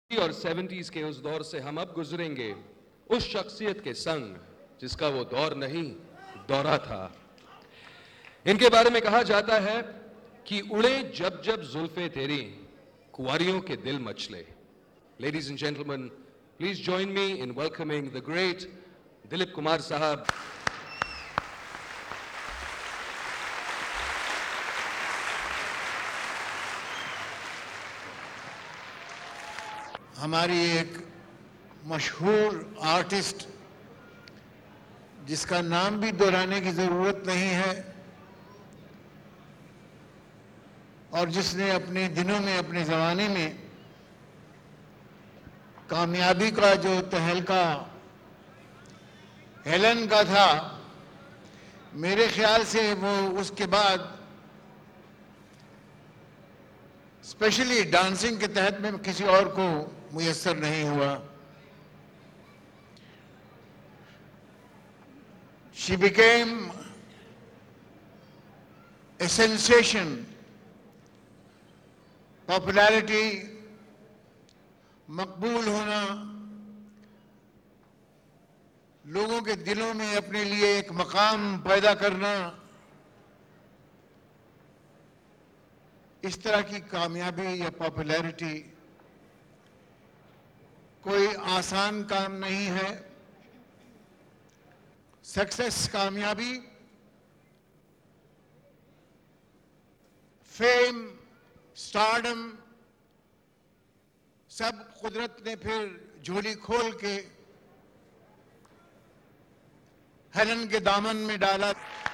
और 70s के उस दौर से हम अब गुजरेंगे उस शख्सियत के संग जिसका वो दौर नहीं दौरा था। इनके बारे में कहा जाता है कि उड़े जब जब जुल्फे तेरी, कुंवारियों के दिल मचले। Ladies and gentlemen, please join me in welcoming the great Dilip Kumar Sahab. हमारी एक मशहूर आर्टिस्ट जिसका नाम भी दोहराने की ज़रूरत नहीं है और जिसने अपने दिनों में, अपने ज़माने में कामयाबी का जो तहलका हेलन का था, मेरे ख्याल से वो उसके बाद स्पेशली डांसिंग के तहत में किसी और को मुयस्सर नहीं हुआ। She became a sensation, popularity, मकबूल होना, लोगों के दिलों में अपने लिए एक मकाम पैदा करना, इस तरह की कामयाबी या पॉपुलैरिटी कोई आसान काम नहीं है। सक्सेस, कामयाबी, फेम, स्टारडम, सब कुदरत ने फिर झोली खोल के हेलन के दामन में डाला।